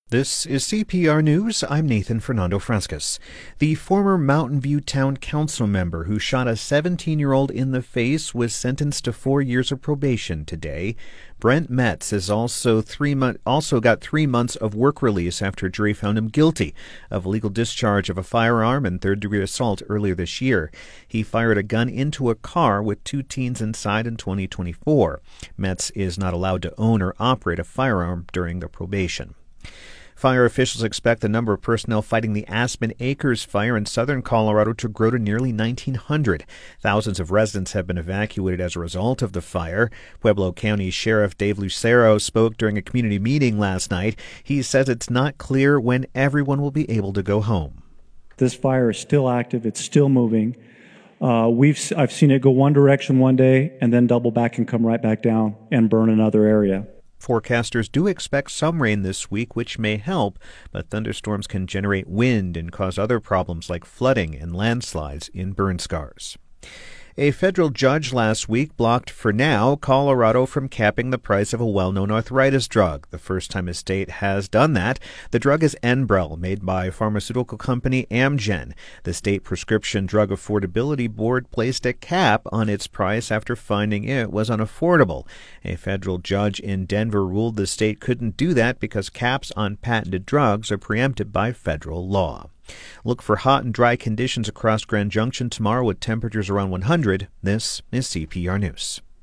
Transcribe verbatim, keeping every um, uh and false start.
This is C P R News. I'm Nathan Fernando Frescas. The former Mountain View Town Council member who shot a seventeen-year-old in the face was sentenced to four years of probation today. Brent Metz has also three mo- also got three months of work release after a jury found him guilty of illegal discharge of a firearm and third-degree assault earlier this year. He fired a gun into a car with two teens inside in twenty twenty-four. Metz is not allowed to own or operate a firearm during the probation. Fire officials expect the number of personnel fighting the Aspen Acres fire in southern Colorado to grow to nearly nineteen hundred. Thousands of residents have been evacuated as a result of the fire. Pueblo County Sheriff Dave Lucero spoke during a community meeting last night. He says it's not clear when everyone will be able to go home. This fire is still active. It's still moving. Uh, we've I've seen it go one direction one day and then double back and come right back down and burn another area. Forecasters do expect some rain this week, which may help, but thunderstorms can generate wind and cause other problems like flooding and landslides in burn scars. A federal judge last week blocked, for now, Colorado from capping the price of a well-known arthritis drug. The first time a state has done that. The drug is Enbrel, made by pharmaceutical company Amgen. The State Prescription Drug Affordability Board placed a cap on its price after finding it was unaffordable. A federal judge in Denver ruled the state couldn't do that because caps on patented drugs are preempted by federal law. Look for hot and dry conditions across Grand Junction tomorrow with temperatures around one hundred. This is C P R News.